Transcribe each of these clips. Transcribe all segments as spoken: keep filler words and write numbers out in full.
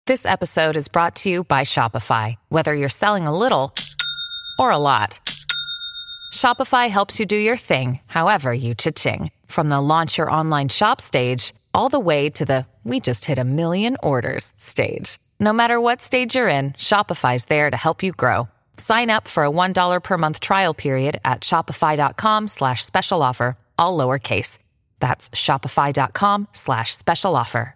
This episode is brought to you by Shopify. Whether you're selling a little or a lot, Shopify helps you do your thing, however you cha-ching. From the launch your online shop stage, all the way to the we just hit a million orders stage. No matter what stage you're in, Shopify's there to help you grow. Sign up for a one dollar per month trial period at shopify.com slash special offer, all lowercase. That's shopify.com slash special offer.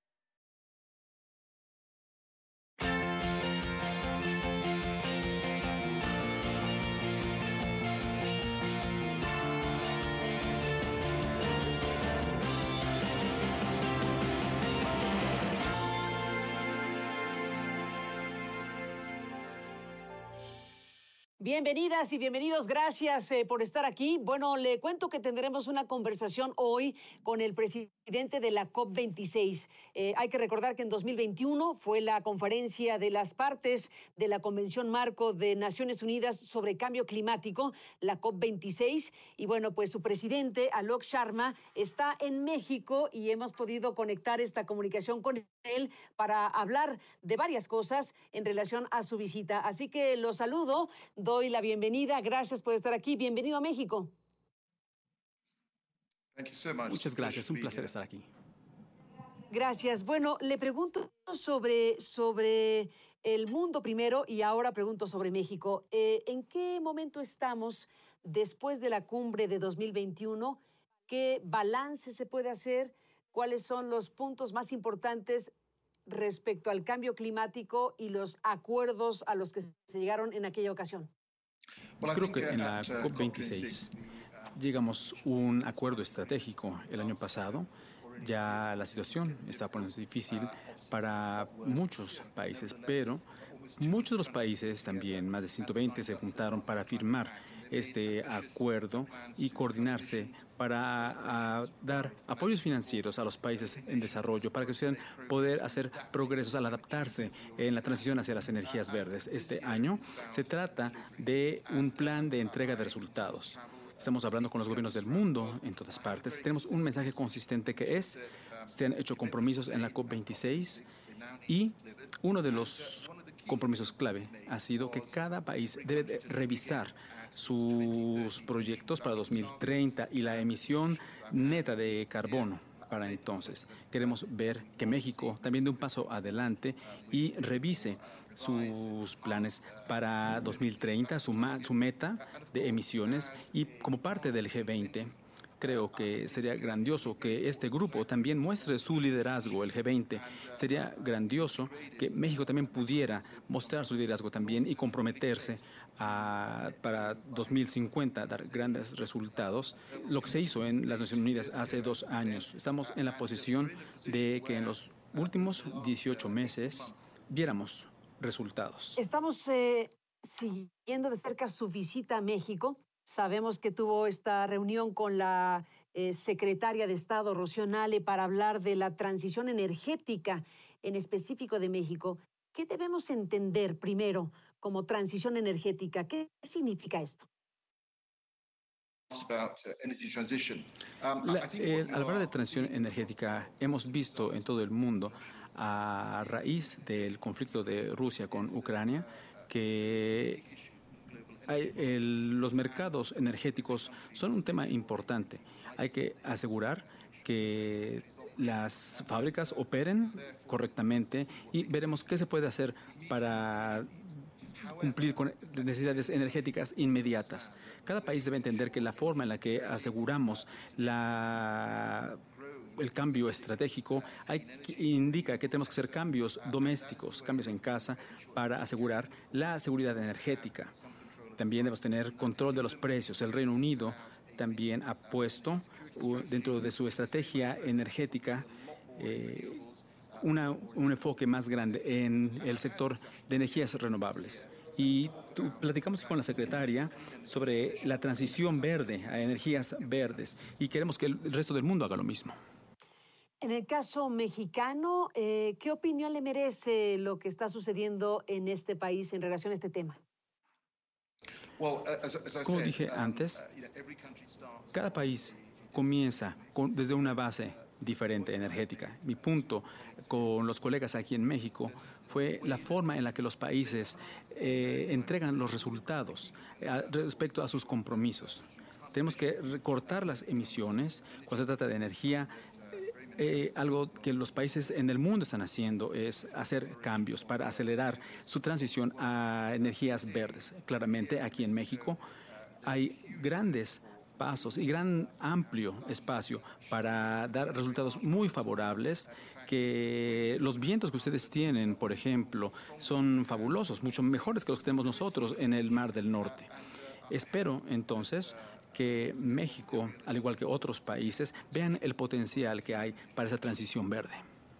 Bienvenidas y bienvenidos, gracias eh, por estar aquí. Bueno, le cuento que tendremos una conversación hoy con el presidente de la COP veintiséis. Eh, hay que recordar que en dos mil veintiuno fue la conferencia de las partes de la Convención Marco de Naciones Unidas sobre Cambio Climático, la COP veintiséis. Y bueno, pues su presidente, Alok Sharma, está en México y hemos podido conectar esta comunicación con él para hablar de varias cosas en relación a su visita. Así que los saludo. Doy la bienvenida. Gracias por estar aquí. Bienvenido a México. Muchas gracias. Un placer estar aquí. Gracias. Bueno, le pregunto sobre, sobre el mundo primero y ahora pregunto sobre México. Eh, ¿En qué momento estamos después de la cumbre de dos mil veintiuno? ¿Qué balance se puede hacer? ¿Cuáles son los puntos más importantes respecto al cambio climático y los acuerdos a los que se llegaron en aquella ocasión? Creo que en la COP veintiséis llegamos a un acuerdo estratégico el año pasado. Ya la situación está poniéndose difícil para muchos países, pero muchos de los países, también más de ciento veinte, se juntaron para firmar este acuerdo y coordinarse para a, dar apoyos financieros a los países en desarrollo para que puedan poder hacer progresos al adaptarse en la transición hacia las energías verdes. Este año se trata de un plan de entrega de resultados. Estamos hablando con los gobiernos del mundo en todas partes. Tenemos un mensaje consistente que es, se han hecho compromisos en la COP veintiséis y uno de los compromisos clave ha sido que cada país debe de revisar sus proyectos para dos mil treinta y la emisión neta de carbono para entonces. Queremos ver que México también dé un paso adelante y revise sus planes para dos mil treinta, su, ma- su meta de emisiones, y como parte del G veinte, creo que sería grandioso que este grupo también muestre su liderazgo, el G veinte. Sería grandioso que México también pudiera mostrar su liderazgo también y comprometerse a, para dos mil cincuenta, dar grandes resultados. Lo que se hizo en las Naciones Unidas hace dos años. Estamos en la posición de que en los últimos dieciocho meses viéramos resultados. Estamos eh, siguiendo de cerca su visita a México. Sabemos que tuvo esta reunión con la eh, secretaria de Estado, Rocío Nale, para hablar de la transición energética en específico de México. ¿Qué debemos entender primero como transición energética? ¿Qué significa esto? La, eh, al hablar de transición energética, hemos visto en todo el mundo, a raíz del conflicto de Rusia con Ucrania, que hay, el, los mercados energéticos son un tema importante. Hay que asegurar que las fábricas operen correctamente y veremos qué se puede hacer para cumplir con necesidades energéticas inmediatas. Cada país debe entender que la forma en la que aseguramos la el cambio estratégico hay, indica que tenemos que hacer cambios domésticos, cambios en casa, para asegurar la seguridad energética. También debemos tener control de los precios. El Reino Unido también ha puesto uh, dentro de su estrategia energética eh, una, un enfoque más grande en el sector de energías renovables. Y tú, platicamos con la secretaria sobre la transición verde a energías verdes y queremos que el resto del mundo haga lo mismo. En el caso mexicano, eh, ¿qué opinión le merece lo que está sucediendo en este país en relación a este tema? Como dije antes, cada país comienza con, desde una base diferente energética. Mi punto con los colegas aquí en México fue la forma en la que los países eh, entregan los resultados eh, respecto a sus compromisos. Tenemos que recortar las emisiones cuando se trata de energía. Eh, algo que los países en el mundo están haciendo es hacer cambios para acelerar su transición a energías verdes. Claramente aquí en México hay grandes pasos y gran amplio espacio para dar resultados muy favorables, que los vientos que ustedes tienen, por ejemplo, son fabulosos, mucho mejores que los que tenemos nosotros en el Mar del Norte. Espero entonces que México, al igual que otros países, vean el potencial que hay para esa transición verde.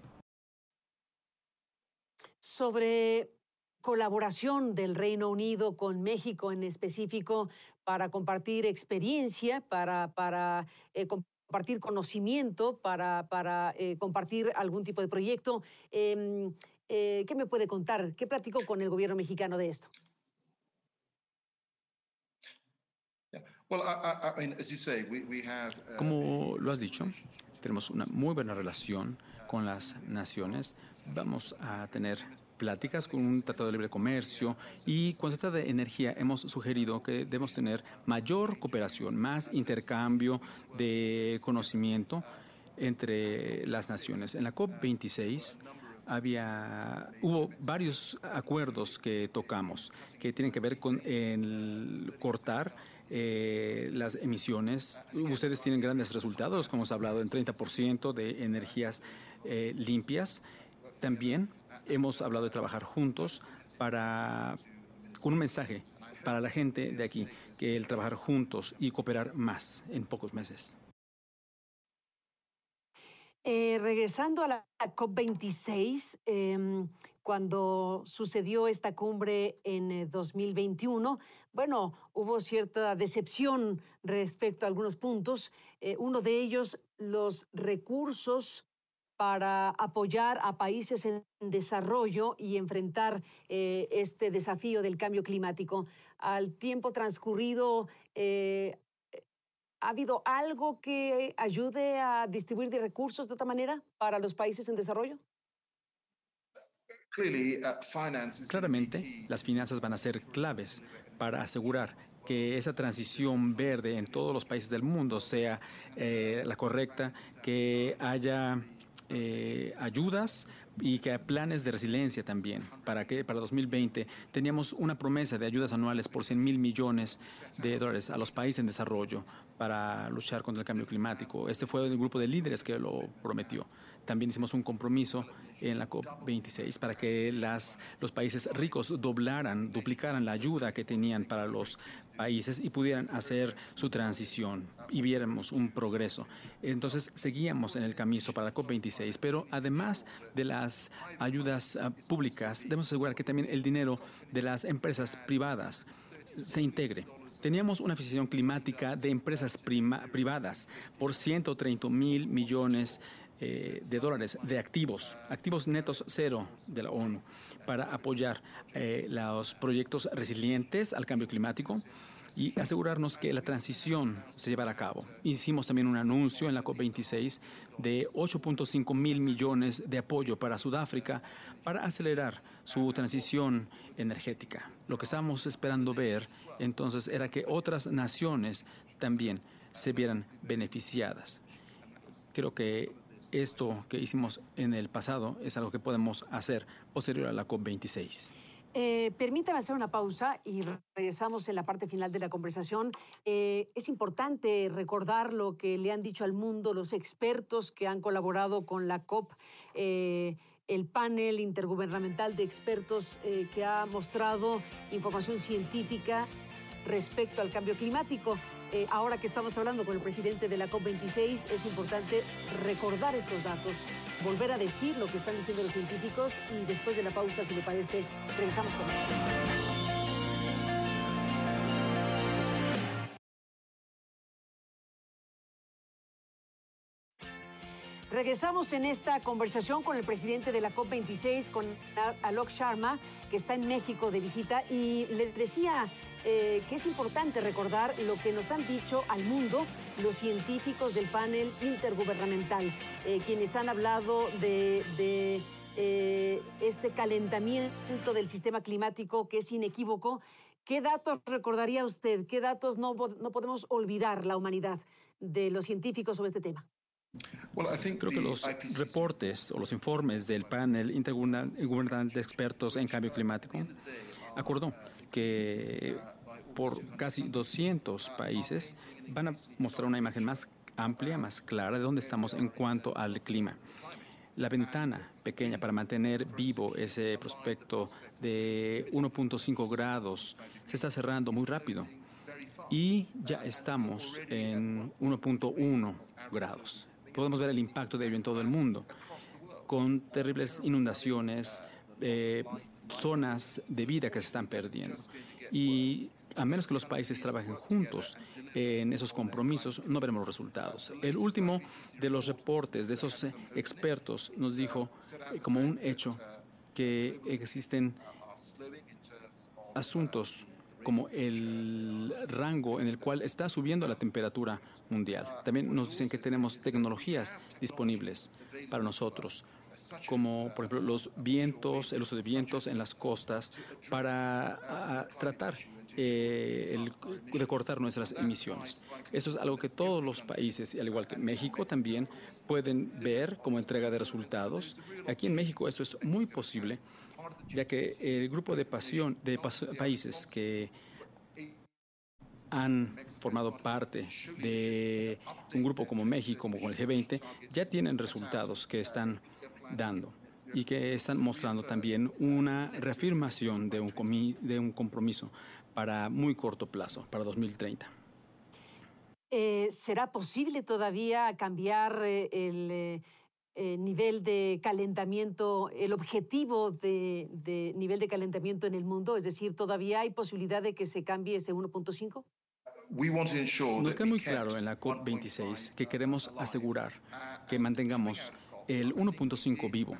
Sobre colaboración del Reino Unido con México en específico para compartir experiencia, para, para eh, compartir conocimiento, para, para eh, compartir algún tipo de proyecto. Eh, eh, ¿Qué me puede contar? ¿Qué platicó con el gobierno mexicano de esto? Como lo has dicho, tenemos una muy buena relación con las naciones. Vamos a tener pláticas con un tratado de libre comercio y cuando se trata de energía hemos sugerido que debemos tener mayor cooperación, más intercambio de conocimiento entre las naciones. En la COP veintiséis había, hubo varios acuerdos que tocamos que tienen que ver con el cortar eh, las emisiones. Ustedes tienen grandes resultados, como hemos hablado, en treinta por ciento de energías eh, limpias. También hemos hablado de trabajar juntos para, con un mensaje para la gente de aquí, que el trabajar juntos y cooperar más en pocos meses. Eh, regresando a la COP veintiséis, eh, cuando sucedió esta cumbre en eh, dos mil veintiuno, bueno, hubo cierta decepción respecto a algunos puntos. Eh, uno de ellos, los recursos para apoyar a países en desarrollo y enfrentar eh, este desafío del cambio climático. Al tiempo transcurrido, eh, ¿ha habido algo que ayude a distribuir de recursos de otra manera para los países en desarrollo? Claramente, las finanzas van a ser claves para asegurar que esa transición verde en todos los países del mundo sea eh, la correcta, que haya eh, ayudas y que haya planes de resiliencia también. Para que para dos mil veinte teníamos una promesa de ayudas anuales por cien mil millones de dólares a los países en desarrollo para luchar contra el cambio climático. Este fue el grupo de líderes que lo prometió. También hicimos un compromiso en la COP veintiséis para que las, los países ricos doblaran, duplicaran la ayuda que tenían para los países y pudieran hacer su transición y viéramos un progreso. Entonces seguíamos en el camino para la COP veintiséis, pero además de las ayudas uh, públicas, debemos asegurar que también el dinero de las empresas privadas se integre. Teníamos una financiación climática de empresas prima, privadas por ciento treinta mil millones eh, de dólares de activos, activos netos cero de la ONU, para apoyar eh, los proyectos resilientes al cambio climático y asegurarnos que la transición se llevara a cabo. Hicimos también un anuncio en la COP veintiséis de ocho punto cinco mil millones de apoyo para Sudáfrica para acelerar su transición energética. Lo que estábamos esperando ver entonces era que otras naciones también se vieran beneficiadas. Creo que esto que hicimos en el pasado es algo que podemos hacer posterior a la COP veintiséis. Eh, permítame hacer una pausa y regresamos en la parte final de la conversación. Eh, es importante recordar lo que le han dicho al mundo los expertos que han colaborado con la COP, eh, el panel intergubernamental de expertos eh, que ha mostrado información científica respecto al cambio climático. Eh, ahora que estamos hablando con el presidente de la COP veintiséis, es importante recordar estos datos, volver a decir lo que están diciendo los científicos y después de la pausa, si le parece, regresamos con esto. regresamos en esta conversación con el presidente de la COP veintiséis, con Alok Sharma, que está en México de visita, y le decía eh, que es importante recordar lo que nos han dicho al mundo los científicos del panel intergubernamental, eh, quienes han hablado de, de eh, este calentamiento del sistema climático que es inequívoco. ¿Qué datos recordaría usted? ¿Qué datos no, no podemos olvidar la humanidad de los científicos sobre este tema? Creo que los reportes o los informes del panel intergubernamental de expertos en cambio climático acordó que por casi doscientos países van a mostrar una imagen más amplia, más clara de dónde estamos en cuanto al clima. La ventana pequeña para mantener vivo ese prospecto de uno punto cinco grados se está cerrando muy rápido y ya estamos en uno punto uno grados. Podemos ver el impacto de ello en todo el mundo, con terribles inundaciones, eh, zonas de vida que se están perdiendo. Y a menos que los países trabajen juntos en esos compromisos, no veremos los resultados. El último de los reportes de esos expertos nos dijo, eh, como un hecho, que existen asuntos como el rango en el cual está subiendo la temperatura mundial. También nos dicen que tenemos tecnologías disponibles para nosotros, como por ejemplo los vientos, el uso de vientos en las costas para a, tratar eh, el, de cortar nuestras emisiones. Eso es algo que todos los países, al igual que México, también pueden ver como entrega de resultados. Aquí en México esto es muy posible, ya que el grupo de, pasión, de pas, países que han formado parte de un grupo como México, como el G veinte, ya tienen resultados que están dando y que están mostrando también una reafirmación de un, comi, de un compromiso para muy corto plazo, para dos mil treinta. Eh, ¿Será posible todavía cambiar eh, el eh, eh, nivel de calentamiento, el objetivo de, de nivel de calentamiento en el mundo? Es decir, ¿todavía hay posibilidad de que se cambie ese uno punto cinco? Nos queda muy claro en la COP veintiséis que queremos asegurar que mantengamos el uno punto cinco vivo.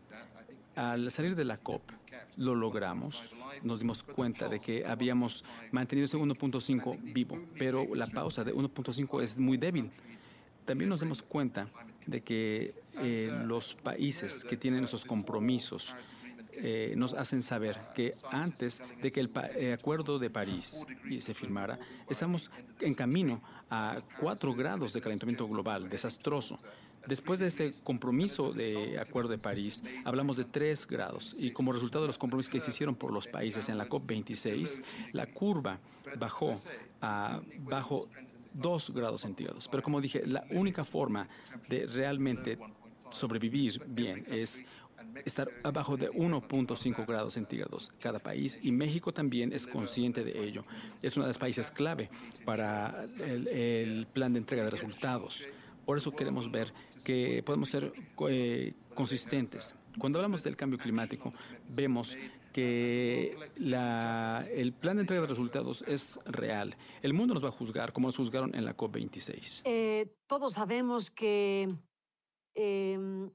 Al salir de la COP lo logramos, nos dimos cuenta de que habíamos mantenido ese uno punto cinco vivo, pero la pausa de uno punto cinco es muy débil. También nos damos cuenta de que eh, los países que tienen esos compromisos eh, nos hacen saber que antes de que el eh, Acuerdo de París se firmara, estamos en camino a cuatro grados de calentamiento global, desastroso. Después de este compromiso de Acuerdo de París, hablamos de tres grados y como resultado de los compromisos que se hicieron por los países en la COP veintiséis, la curva bajó a bajo dos grados centígrados. Pero como dije, la única forma de realmente sobrevivir bien es estar abajo de uno punto cinco grados centígrados cada país, y México también es consciente de ello. Es uno de los países clave para el, el plan de entrega de resultados. Por eso queremos ver que podemos ser eh, consistentes. Cuando hablamos del cambio climático, vemos que la, el plan de entrega de resultados es real. El mundo nos va a juzgar como nos juzgaron en la COP veintiséis. Eh, todos sabemos que eh,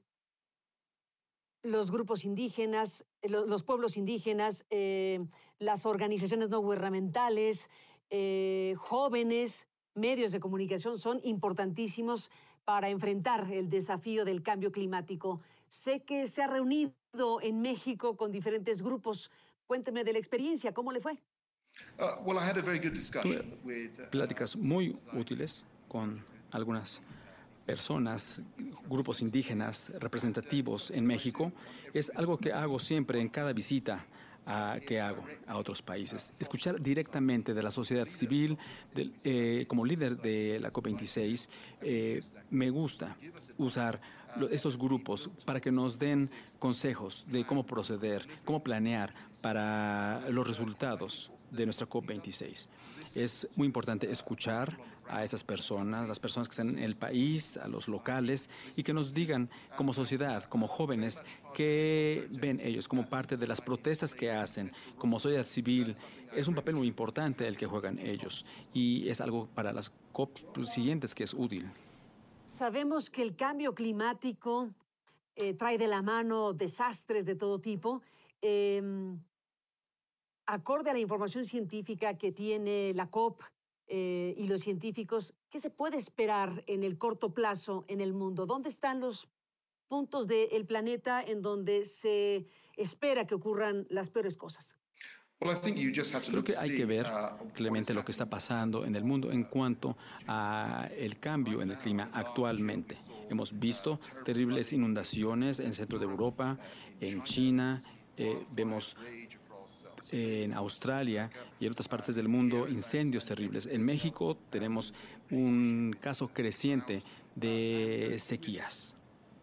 los grupos indígenas, los, los pueblos indígenas, eh, las organizaciones no gubernamentales, eh, jóvenes, medios de comunicación son importantísimos para enfrentar el desafío del cambio climático. Sé que se ha reunido en México con diferentes grupos. Cuénteme de la experiencia, ¿cómo le fue? Uh, well, I had a very good discussion with, uh, pláticas muy útiles con algunas personas, grupos indígenas representativos en México. Es algo que hago siempre en cada visita a, que hago a otros países. Escuchar directamente de la sociedad civil, de, eh, como líder de la COP veintiséis, eh, me gusta usar estos grupos para que nos den consejos de cómo proceder, cómo planear para los resultados de nuestra COP veintiséis. Es muy importante escuchar a esas personas, las personas que están en el país, a los locales, y que nos digan como sociedad, como jóvenes, qué ven ellos como parte de las protestas que hacen, como sociedad civil. Es un papel muy importante el que juegan ellos y es algo para las COP siguientes que es útil. Sabemos que el cambio climático eh, trae de la mano desastres de todo tipo. Eh, acorde a la información científica que tiene la COP eh, y los científicos, ¿qué se puede esperar en el corto plazo en el mundo? ¿Dónde están los puntos del planeta en donde se espera que ocurran las peores cosas? Creo que hay que ver claramente lo que está pasando en el mundo en cuanto a el cambio en el clima actualmente. Hemos visto terribles inundaciones en el centro de Europa, en China, eh, vemos en Australia y en otras partes del mundo incendios terribles. En México tenemos un caso creciente de sequías.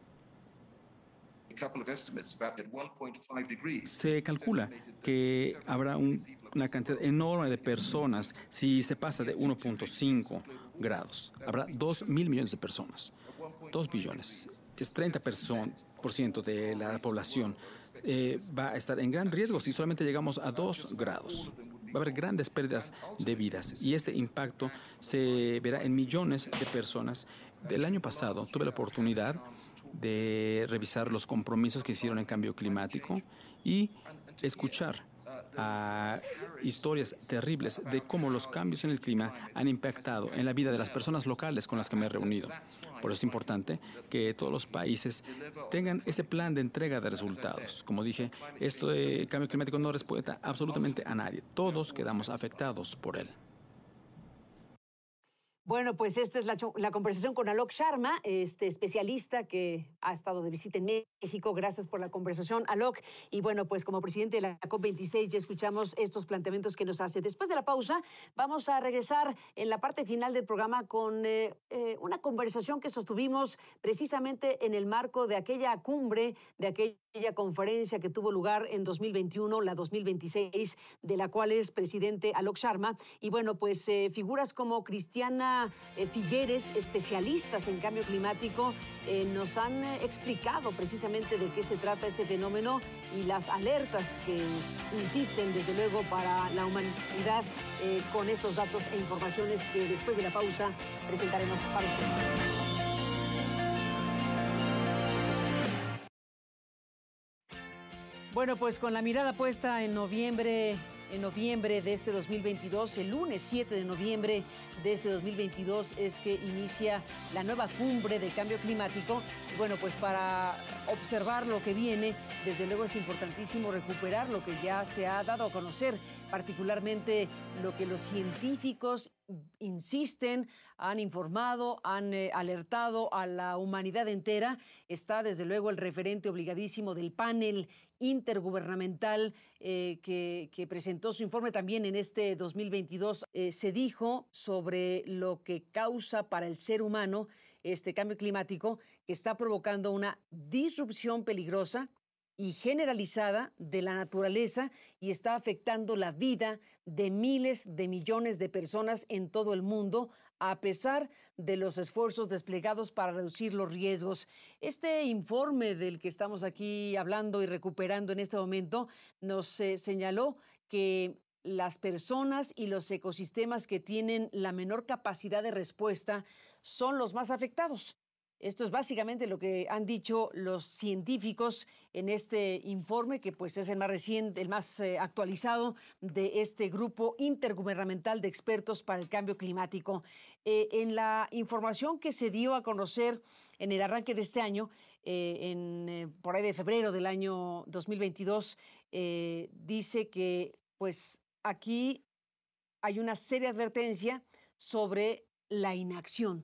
Se calcula que habrá un, una cantidad enorme de personas si se pasa de uno punto cinco grados. Habrá dos mil millones de personas. Dos billones. Es treinta por ciento de la población. Eh, va a estar en gran riesgo si solamente llegamos a dos grados. Va a haber grandes pérdidas de vidas y este impacto se verá en millones de personas. Del año pasado tuve la oportunidad de revisar los compromisos que hicieron en cambio climático y escuchar a historias terribles de cómo los cambios en el clima han impactado en la vida de las personas locales con las que me he reunido. Por eso es importante que todos los países tengan ese plan de entrega de resultados. Como dije, esto de cambio climático no respuesta absolutamente a nadie. Todos quedamos afectados por él. Bueno, pues esta es la, la conversación con Alok Sharma, este especialista que ha estado de visita en México. Gracias por la conversación, Alok. Y bueno, pues como presidente de la COP veintiséis ya escuchamos estos planteamientos que nos hace. Después de la pausa, vamos a regresar en la parte final del programa con eh, eh, una conversación que sostuvimos precisamente en el marco de aquella cumbre, de aquella conferencia que tuvo lugar en dos mil veintiuno, la dos mil veintiséis, de la cual es presidente Alok Sharma. Y bueno, pues eh, figuras como Cristiana Eh, Figueres, especialistas en cambio climático, eh, nos han eh, explicado precisamente de qué se trata este fenómeno y las alertas que insisten desde luego para la humanidad eh, con estos datos e informaciones que después de la pausa presentaremos para ustedes. Bueno, pues con la mirada puesta en noviembre En noviembre de este dos mil veintidós, el lunes siete de noviembre de este dos mil veintidós es que inicia la nueva cumbre de cambio climático. Bueno, pues para observar lo que viene, desde luego es importantísimo recuperar lo que ya se ha dado a conocer, particularmente lo que los científicos insisten, han informado, han eh, alertado a la humanidad entera. Está desde luego el referente obligadísimo del panel intergubernamental eh, que, que presentó su informe también en este dos mil veintidós. Eh, se dijo sobre lo que causa para el ser humano este cambio climático, que está provocando una disrupción peligrosa y generalizada de la naturaleza y está afectando la vida de miles de millones de personas en todo el mundo, a pesar de los esfuerzos desplegados para reducir los riesgos. Este informe del que estamos aquí hablando y recuperando en este momento nos eh, señaló que las personas y los ecosistemas que tienen la menor capacidad de respuesta son los más afectados. Esto es básicamente lo que han dicho los científicos en este informe, que pues es el más reciente, el más eh, actualizado de este grupo intergubernamental de expertos para el cambio climático. Eh, en la información que se dio a conocer en el arranque de este año, eh, en, eh, por ahí de febrero del año dos mil veintidós, eh, dice que pues aquí hay una seria advertencia sobre la inacción.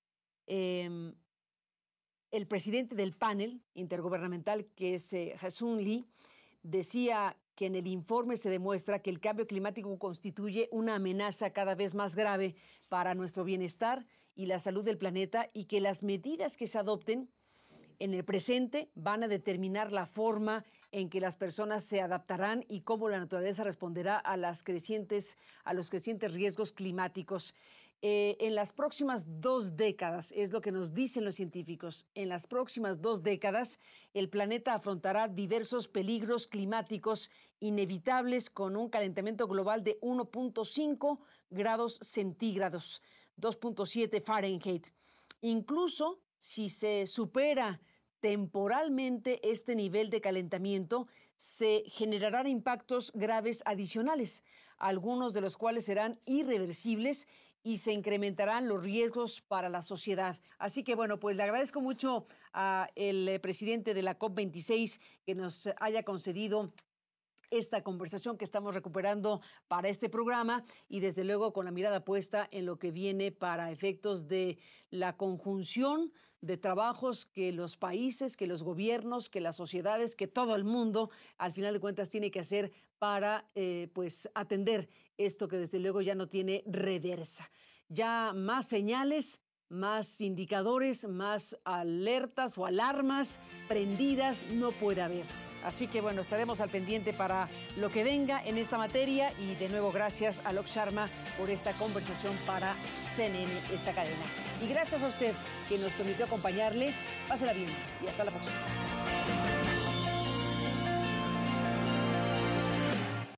Eh, El presidente del panel intergubernamental, que es eh, Jae-sung Lee, decía que en el informe se demuestra que el cambio climático constituye una amenaza cada vez más grave para nuestro bienestar y la salud del planeta y que las medidas que se adopten en el presente van a determinar la forma en que las personas se adaptarán y cómo la naturaleza responderá a, las crecientes, a los crecientes riesgos climáticos. Eh, en las próximas dos décadas, es lo que nos dicen los científicos, en las próximas dos décadas el planeta afrontará diversos peligros climáticos inevitables con un calentamiento global de uno punto cinco grados centígrados, dos punto siete Fahrenheit. Incluso si se supera temporalmente este nivel de calentamiento, se generarán impactos graves adicionales, algunos de los cuales serán irreversibles y se incrementarán los riesgos para la sociedad. Así que bueno, pues le agradezco mucho al presidente de la COP veintiséis que nos haya concedido esta conversación que estamos recuperando para este programa y desde luego con la mirada puesta en lo que viene para efectos de la conjunción de trabajos que los países, que los gobiernos, que las sociedades, que todo el mundo, al final de cuentas, tiene que hacer para eh, pues atender esto que desde luego ya no tiene reversa. Ya más señales, más indicadores, más alertas o alarmas prendidas no puede haber. Así que bueno, estaremos al pendiente para lo que venga en esta materia y de nuevo gracias a Alok Sharma por esta conversación para C N N, esta cadena. Y gracias a usted que nos permitió acompañarle. Pásela bien y hasta la próxima.